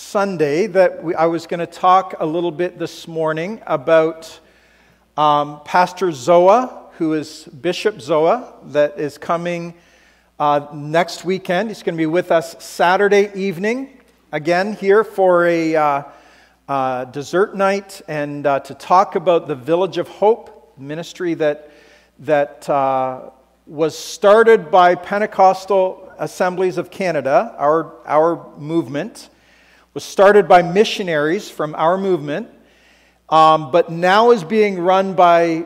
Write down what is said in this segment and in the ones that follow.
Sunday that I was going to talk a little bit this morning about Pastor Zoa, who is Bishop Zoa, that is coming next weekend. He's going to be with us Saturday evening, again here for a dessert night and to talk about the Village of Hope ministry that was started by Pentecostal Assemblies of Canada. Our movement was started by missionaries from our movement, but now is being run by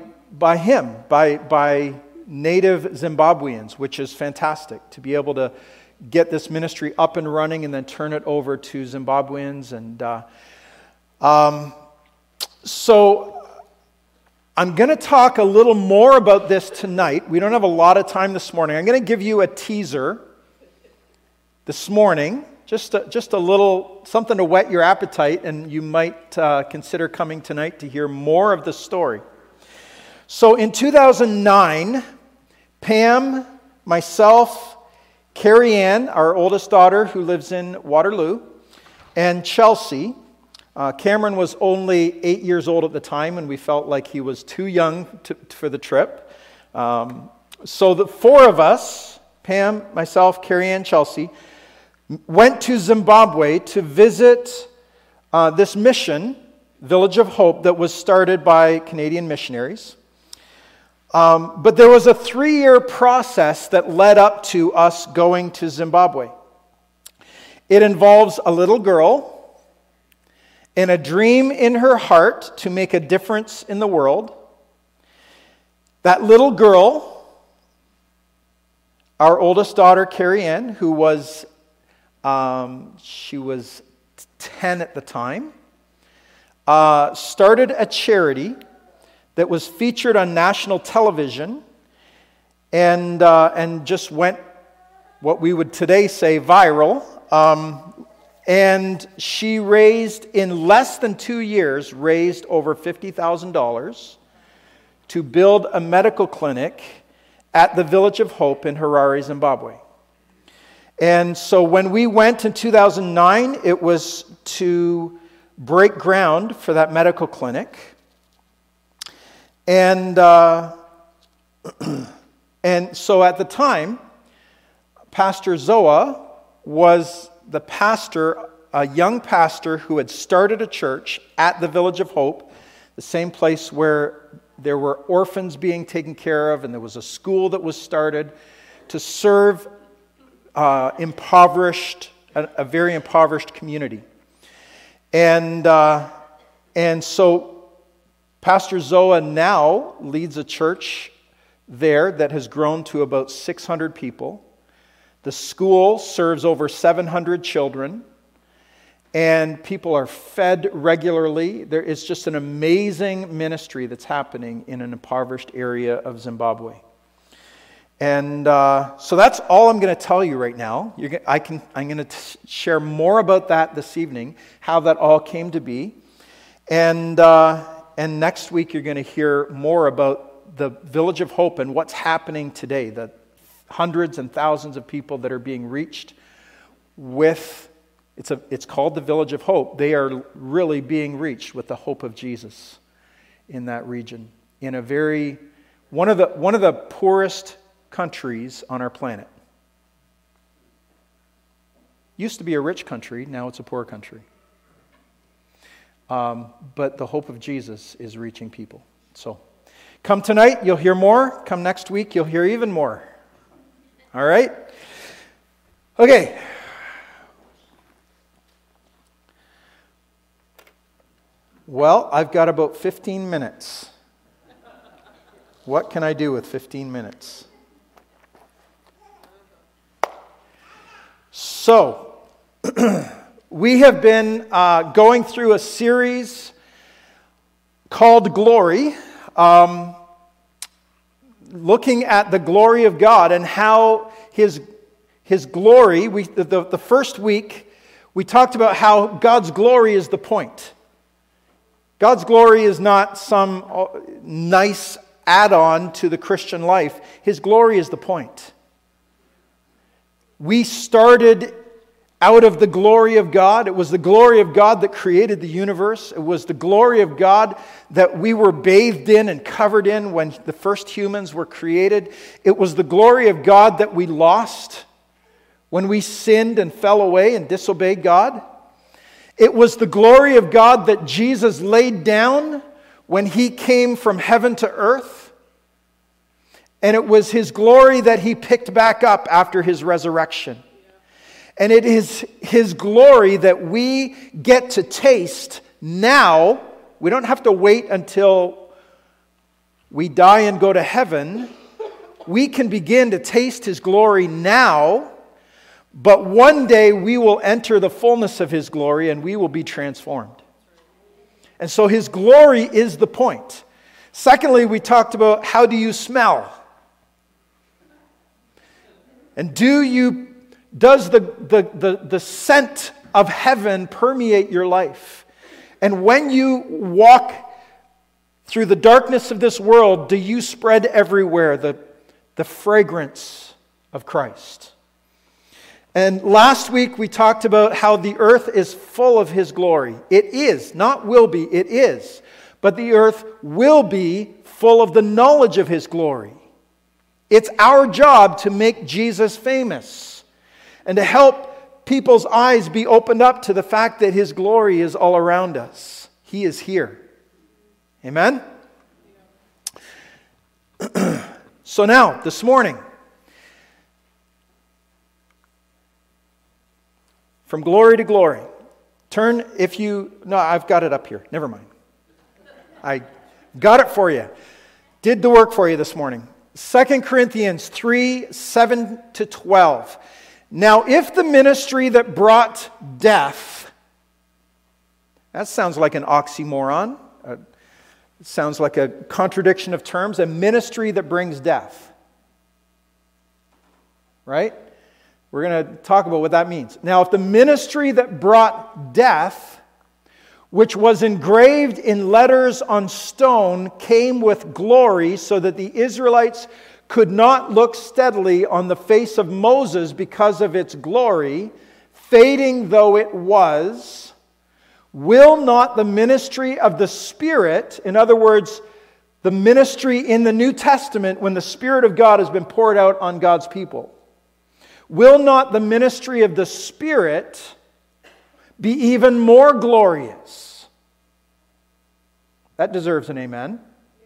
native Zimbabweans, which is fantastic to be able to get this ministry up and running and then turn it over to Zimbabweans. And so I'm going to talk a little more about this tonight. We don't have a lot of time this morning. I'm going to give you a teaser this morning, just a little something to whet your appetite, and you might consider coming tonight to hear more of the story. So in 2009, Pam, myself, Carrie Ann, our oldest daughter who lives in Waterloo, and Chelsea. Cameron was only 8 years old at the time, and we felt like he was too young for the trip. So the four of us, Pam, myself, Carrie Ann, Chelsea, went to Zimbabwe to visit this mission, Village of Hope, that was started by Canadian missionaries. But there was a 3-year process that led up to us going to Zimbabwe. It involves a little girl and a dream in her heart to make a difference in the world. That little girl, our oldest daughter, Carrie Ann, who was she was 10 at the time, started a charity that was featured on national television and just went, what we would today say, viral. And she raised, in less than 2 years, raised over $50,000 to build a medical clinic at the Village of Hope in Harare, Zimbabwe. And so when we went in 2009, it was to break ground for that medical clinic. And and so at the time, Pastor Zoa was the pastor, a young pastor who had started a church at the Village of Hope, the same place where there were orphans being taken care of, and there was a school that was started to serve a very impoverished community. And so Pastor Zoa now leads a church there that has grown to about 600 people. The school serves over 700 children, and people are fed regularly. There is just an amazing ministry that's happening in an impoverished area of Zimbabwe. And so that's all I'm going to tell you right now. I'm going to share more about that this evening, how that all came to be. And next week you're going to hear more about the Village of Hope and what's happening today, the hundreds and thousands of people that are being reached with, it's called the Village of Hope. They are really being reached with the hope of Jesus in that region, in one of the poorest countries on our planet. Used to be a rich country, now it's a poor country. But the hope of Jesus is reaching people. So come tonight, you'll hear more. Come next week, you'll hear even more. All right? Okay. Well, I've got about 15 minutes. What can I do with 15 minutes? So, we have been going through a series called Glory, looking at the glory of God and how His glory, the first week, we talked about how God's glory is the point. God's glory is not some nice add-on to the Christian life. His glory is the point. We started out of the glory of God. It was the glory of God that created the universe. It was the glory of God that we were bathed in and covered in when the first humans were created. It was the glory of God that we lost when we sinned and fell away and disobeyed God. It was the glory of God that Jesus laid down when He came from heaven to earth. And it was His glory that He picked back up after His resurrection. And it is His glory that we get to taste now. We don't have to wait until we die and go to heaven. We can begin to taste His glory now. But one day we will enter the fullness of His glory and we will be transformed. And so His glory is the point. Secondly, we talked about how do you smell? And does the scent of heaven permeate your life? And when you walk through the darkness of this world, do you spread everywhere the fragrance of Christ? And last week we talked about how the earth is full of His glory. It is, not will be, it is. But the earth will be full of the knowledge of His glory. It's our job to make Jesus famous and to help people's eyes be opened up to the fact that His glory is all around us. He is here. Amen? So now, this morning, from glory to glory. I've got it up here. Never mind. I got it for you. Did the work for you this morning. 2 Corinthians 3, 7 to 12. Now, if the ministry that brought death, that sounds like an oxymoron. It sounds like a contradiction of terms. A ministry that brings death. Right? We're going to talk about what that means. Now, if the ministry that brought death, which was engraved in letters on stone, came with glory so that the Israelites could not look steadily on the face of Moses because of its glory, fading though it was, will not the ministry of the Spirit, in other words, the ministry in the New Testament when the Spirit of God has been poured out on God's people, will not the ministry of the Spirit be even more glorious? That deserves an amen.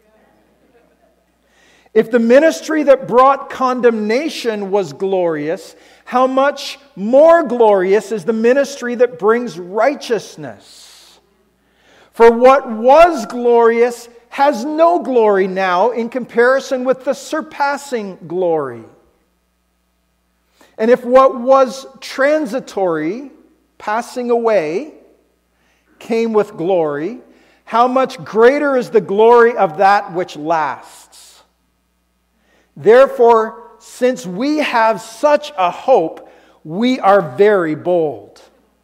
If the ministry that brought condemnation was glorious, how much more glorious is the ministry that brings righteousness? For what was glorious has no glory now in comparison with the surpassing glory. And if what was transitory, passing away, came with glory, how much greater is the glory of that which lasts? Therefore, since we have such a hope, we are very bold.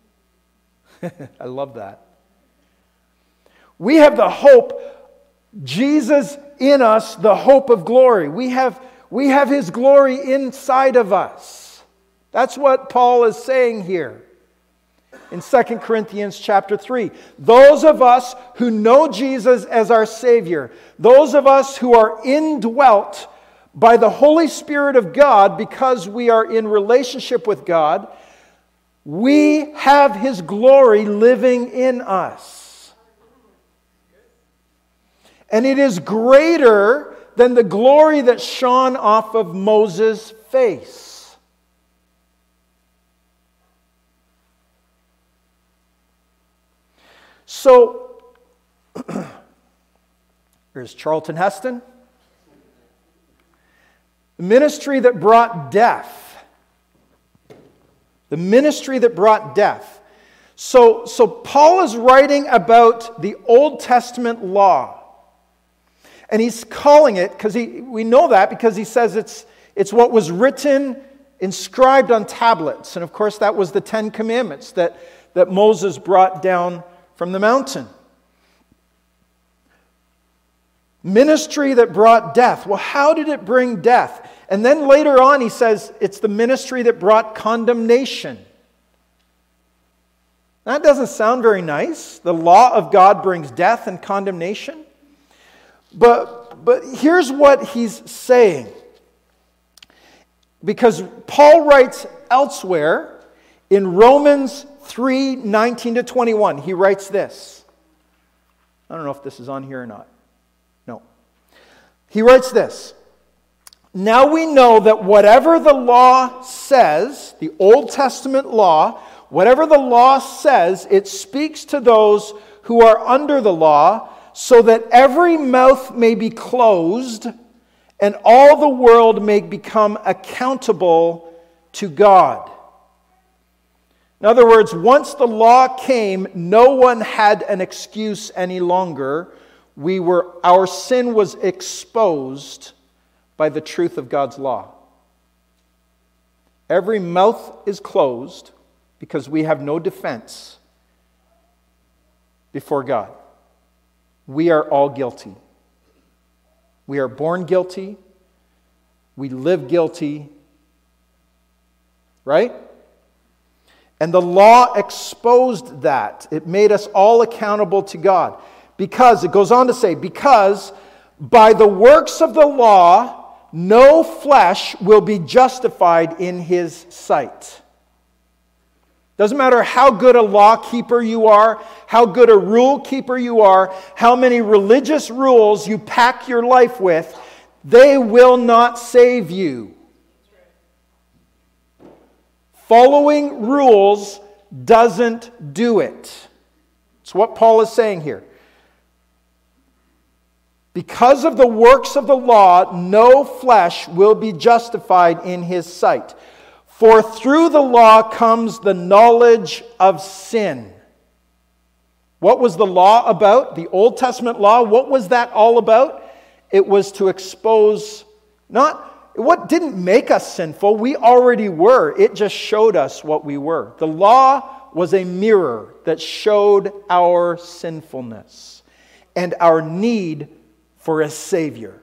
I love that. We have the hope, Jesus in us, the hope of glory. We have His glory inside of us. That's what Paul is saying here in 2 Corinthians chapter 3. Those of us who know Jesus as our Savior, those of us who are indwelt by the Holy Spirit of God because we are in relationship with God, we have His glory living in us. And it is greater than the glory that shone off of Moses' face. So, here's Charlton Heston. The ministry that brought death. The ministry that brought death. So Paul is writing about the Old Testament law. And he's calling it, because we know that because he says it's what was written, inscribed on tablets. And of course that was the Ten Commandments that Moses brought down from the mountain. Ministry that brought death. Well, how did it bring death? And then later on he says it's the ministry that brought condemnation. That doesn't sound very nice. The law of God brings death and condemnation. But here's what he's saying. Because Paul writes elsewhere in Romans 3:19-21, he writes this. I don't know if this is on here or not. No. He writes this. Now we know that whatever the law says, the Old Testament law, whatever the law says, it speaks to those who are under the law, so that every mouth may be closed and all the world may become accountable to God. In other words, once the law came, no one had an excuse any longer. Our sin was exposed by the truth of God's law. Every mouth is closed because we have no defense before God. We are all guilty. We are born guilty. We live guilty. Right? And the law exposed that. It made us all accountable to God. Because, it goes on to say, because by the works of the law, no flesh will be justified in His sight. Doesn't matter how good a law keeper you are, how good a rule keeper you are, how many religious rules you pack your life with, they will not save you. Following rules doesn't do it. It's what Paul is saying here. Because of the works of the law, no flesh will be justified in His sight. For through the law comes the knowledge of sin. What was the law about? The Old Testament law, what was that all about? It was to expose, what didn't make us sinful, we already were. It just showed us what we were. The law was a mirror that showed our sinfulness and our need for a Savior.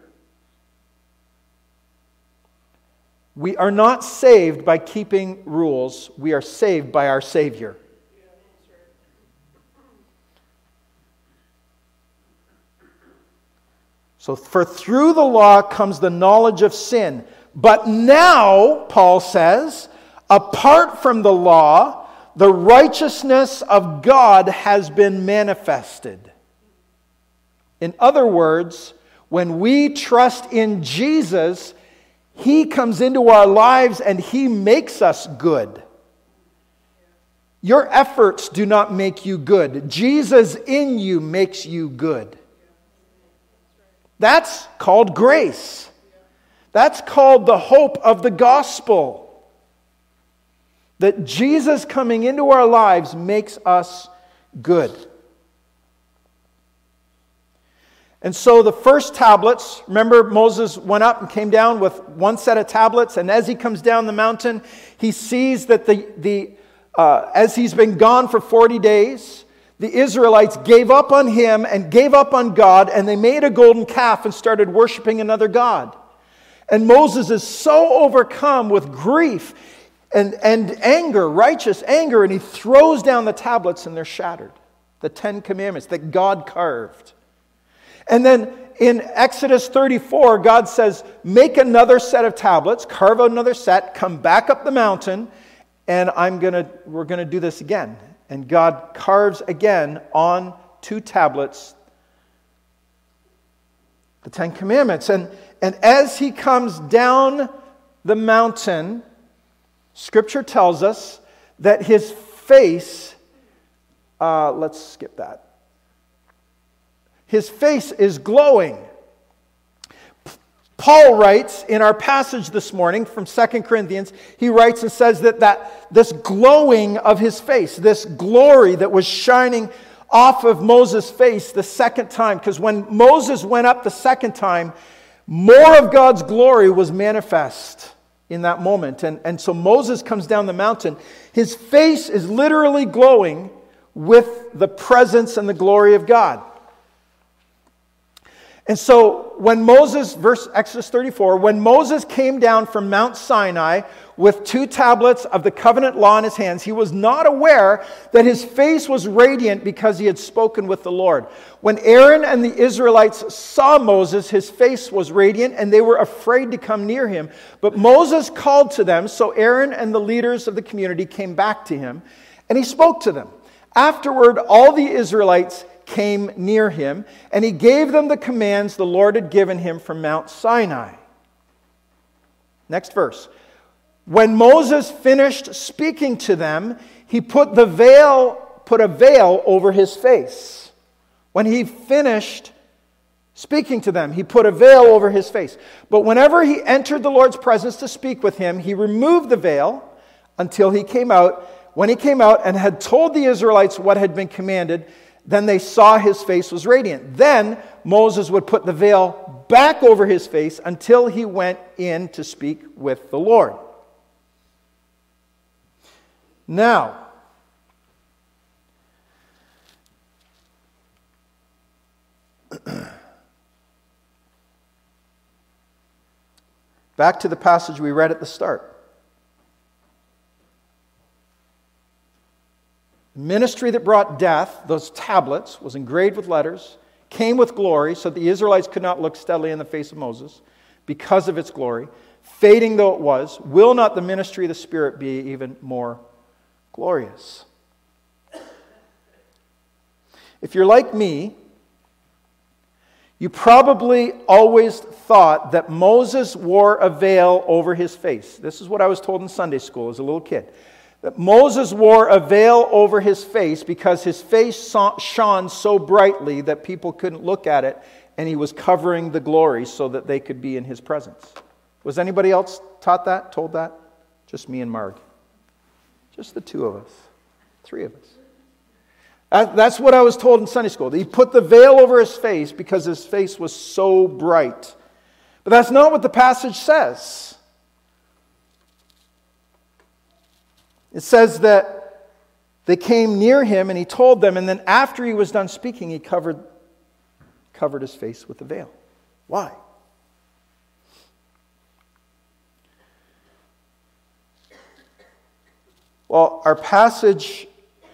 We are not saved by keeping rules. We are saved by our Savior. So, for through the law comes the knowledge of sin. But now, Paul says, apart from the law, the righteousness of God has been manifested. In other words, when we trust in Jesus, He comes into our lives and He makes us good. Your efforts do not make you good. Jesus in you makes you good. That's called grace. That's called the hope of the gospel. That Jesus coming into our lives makes us good. And so the first tablets, remember Moses went up and came down with one set of tablets, and as he comes down the mountain, he sees that as he's been gone for 40 days, the Israelites gave up on him and gave up on God, and they made a golden calf and started worshiping another god. And Moses is so overcome with grief and anger, righteous anger, and he throws down the tablets and they're shattered. The 10 Commandments that God carved. And then in Exodus 34, God says, make another set of tablets, carve out another set, come back up the mountain, and we're going to do this again. And God carves again on 2 tablets the 10 Commandments. And as he comes down the mountain, Scripture tells us that his face, let's skip that. His face is glowing. Paul writes in our passage this morning from 2 Corinthians, he writes and says that this glowing of his face, this glory that was shining off of Moses' face the second time, because when Moses went up the second time, more of God's glory was manifest in that moment. And so Moses comes down the mountain. His face is literally glowing with the presence and the glory of God. And so when Moses, Exodus 34, when Moses came down from Mount Sinai with 2 tablets of the covenant law in his hands. He was not aware that his face was radiant because he had spoken with the Lord. When Aaron and the Israelites saw Moses, his face was radiant, and they were afraid to come near him. But Moses called to them, so Aaron and the leaders of the community came back to him, and he spoke to them. Afterward, all the Israelites came near him, and he gave them the commands the Lord had given him from Mount Sinai. Next verse. When Moses finished speaking to them, he put a veil over his face. When he finished speaking to them, he put a veil over his face. But whenever he entered the Lord's presence to speak with him, he removed the veil until he came out. When he came out and had told the Israelites what had been commanded, then they saw his face was radiant. Then Moses would put the veil back over his face until he went in to speak with the Lord. Now, back to the passage we read at the start. The ministry that brought death, those tablets, was engraved with letters, came with glory, so the Israelites could not look steadily in the face of Moses because of its glory. Fading though it was, will not the ministry of the Spirit be even more glorious? If you're like me, you probably always thought that Moses wore a veil over his face. This is what I was told in Sunday school as a little kid. That Moses wore a veil over his face because his face shone so brightly that people couldn't look at it, and he was covering the glory so that they could be in his presence. Was anybody else taught that, told that? Just me and Marg. Just the 2 of us. 3 of us. That's what I was told in Sunday school. He put the veil over his face because his face was so bright. But that's not what the passage says. It says that they came near him and he told them, and then after he was done speaking, he covered his face with the veil. Why? Well, our passage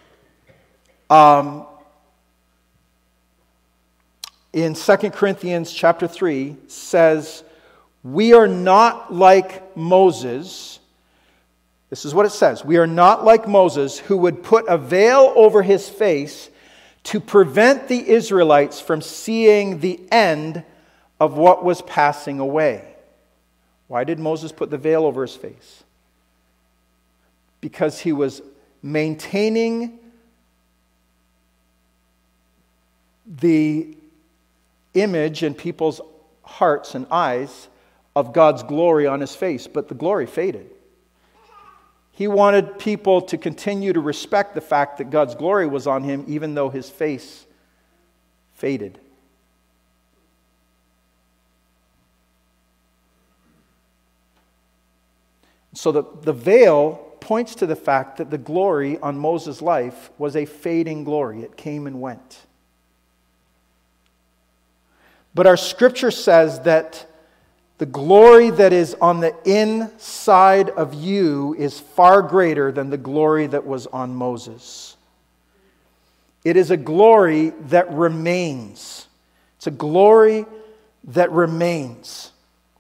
in 2 Corinthians chapter 3 says, we are not like Moses. This is what it says. We are not like Moses, who would put a veil over his face to prevent the Israelites from seeing the end of what was passing away. Why did Moses put the veil over his face? Because he was maintaining the image in people's hearts and eyes of God's glory on his face, but the glory faded. He wanted people to continue to respect the fact that God's glory was on him, even though his face faded. So the veil points to the fact that the glory on Moses' life was a fading glory. It came and went. But our scripture says that the glory that is on the inside of you is far greater than the glory that was on Moses. It is a glory that remains. It's a glory that remains.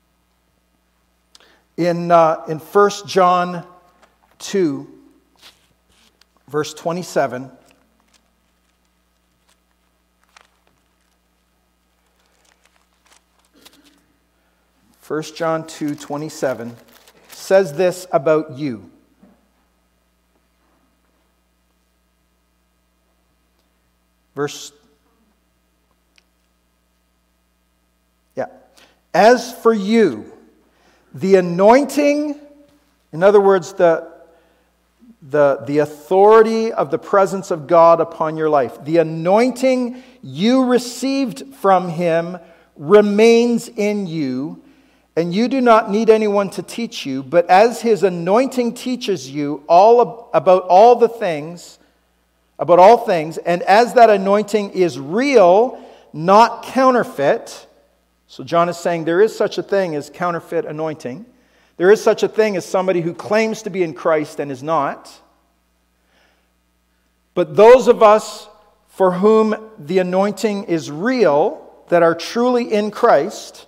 In 1 John 2, verse 27, First John 2:27 says this about you. As for you, the anointing, in other words, the authority of the presence of God upon your life, the anointing you received from him remains in you, and you do not need anyone to teach you, but as his anointing teaches you about all things, and as that anointing is real, not counterfeit. So John is saying there is such a thing as counterfeit anointing. There is such a thing as somebody who claims to be in Christ and is not. But those of us for whom the anointing is real, that are truly in Christ,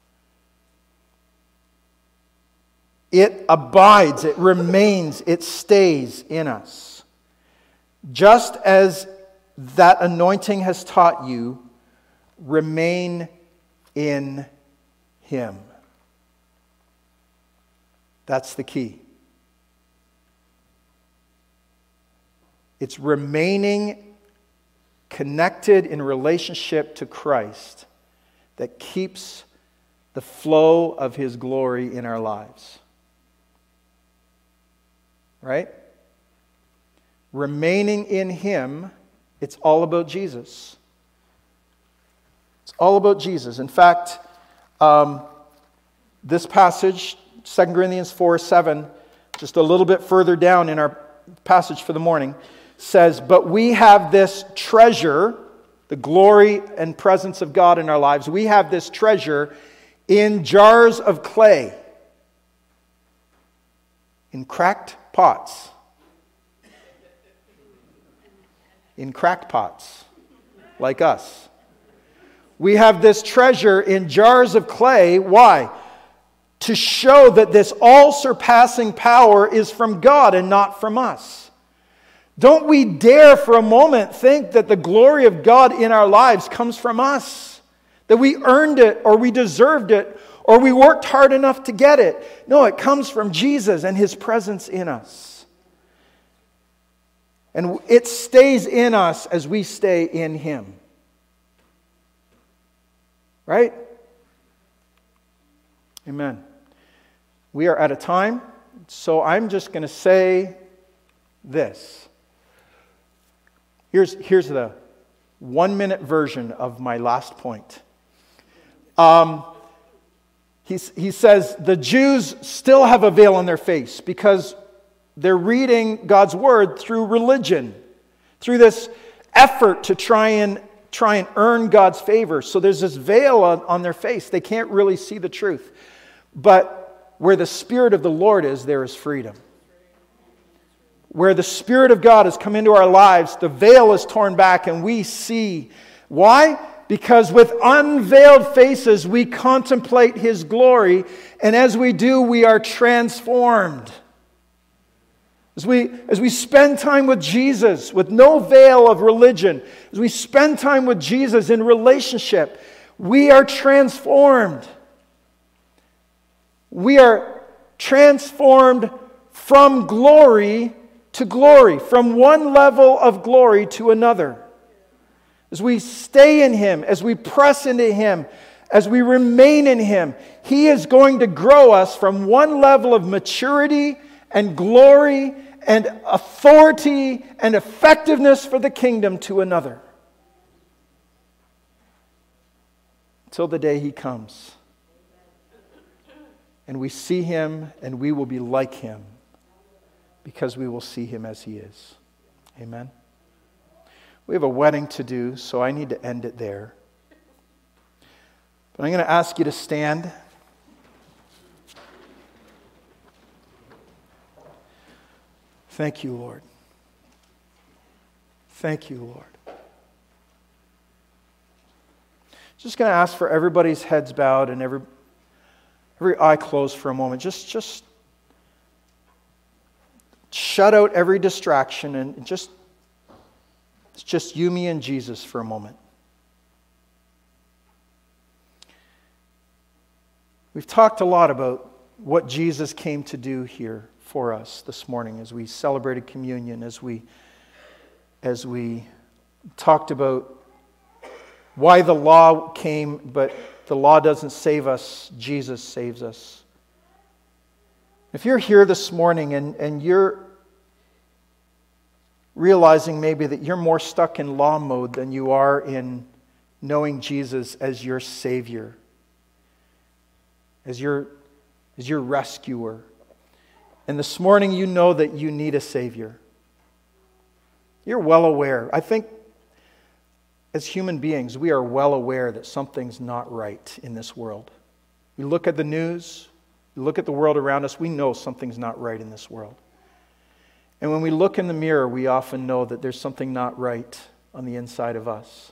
it abides, it remains, it stays in us. Just as that anointing has taught you, remain in Him. That's the key. It's remaining connected in relationship to Christ that keeps the flow of His glory in our lives. Right? Remaining in Him, it's all about Jesus. It's all about Jesus. In fact, this passage, 2 Corinthians 4:7, just a little bit further down in our passage for the morning, says, but we have this treasure, the glory and presence of God in our lives, we have this treasure in jars of clay, in cracked pots. In cracked pots, like us. We have this treasure in jars of clay. Why? To show that this all-surpassing power is from God and not from us. Don't we dare for a moment think that the glory of God in our lives comes from us. That we earned it, or we deserved it, or we worked hard enough to get it. No, it comes from Jesus and His presence in us. And it stays in us as we stay in Him. Right? Amen. We are at a time, so I'm just going to say this. Here's the 1-minute version of my last point. He says the Jews still have a veil on their face because they're reading God's Word through religion, through this effort to try and earn God's favor. So there's this veil on their face. They can't really see the truth. But where the Spirit of the Lord is, there is freedom. Where the Spirit of God has come into our lives, the veil is torn back and we see. Why? Because with unveiled faces we contemplate His glory, and as we do, we are transformed. As we spend time with Jesus, with no veil of religion, as we spend time with Jesus in relationship, we are transformed. We are transformed from glory to glory, from one level of glory to another. As we stay in Him, as we press into Him, as we remain in Him, He is going to grow us from one level of maturity and glory and authority and effectiveness for the kingdom to another. Until the day He comes. And we see Him and we will be like Him because we will see Him as He is. Amen. We have a wedding to do, so I need to end it there. But I'm going to ask you to stand. Thank you, Lord. Thank you, Lord. Just going to ask for everybody's heads bowed and every eye closed for a moment. Just shut out every distraction and it's just you, me, and Jesus for a moment. We've talked a lot about what Jesus came to do here for us this morning as we celebrated communion, as we talked about why the law came, but the law doesn't save us, Jesus saves us. If you're here this morning and you're realizing maybe that you're more stuck in law mode than you are in knowing Jesus as your Savior, as your rescuer. And this morning you know that you need a Savior. You're well aware. I think as human beings, we are well aware that something's not right in this world. We look at the news, We look at the world around us, we know something's not right in this world. And when we look in the mirror, we often know that there's something not right on the inside of us.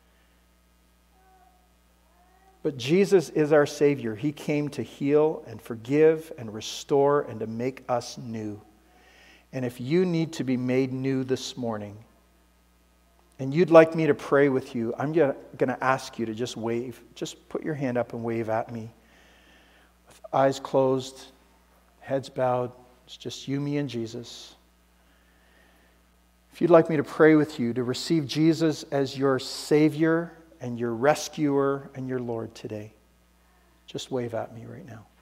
But Jesus is our Savior. He came to heal and forgive and restore and to make us new. And if you need to be made new this morning, and you'd like me to pray with you, I'm going to ask you to just wave. Just put your hand up and wave at me. With eyes closed, heads bowed. It's just you, me, and Jesus. If you'd like me to pray with you to receive Jesus as your Savior and your rescuer and your Lord today, just wave at me right now.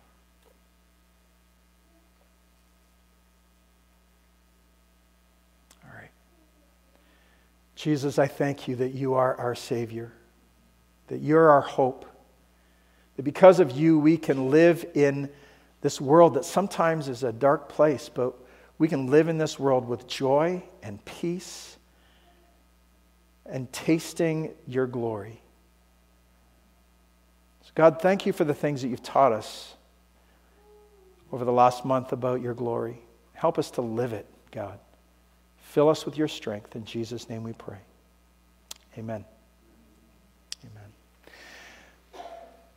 All right. Jesus, I thank you that you are our Savior, that you're our hope, that because of you we can live in this world that sometimes is a dark place, but we can live in this world with joy and peace and tasting your glory. So God, thank you for the things that you've taught us over the last month about your glory. Help us to live it, God. Fill us with your strength. In Jesus' name we pray. Amen. Amen.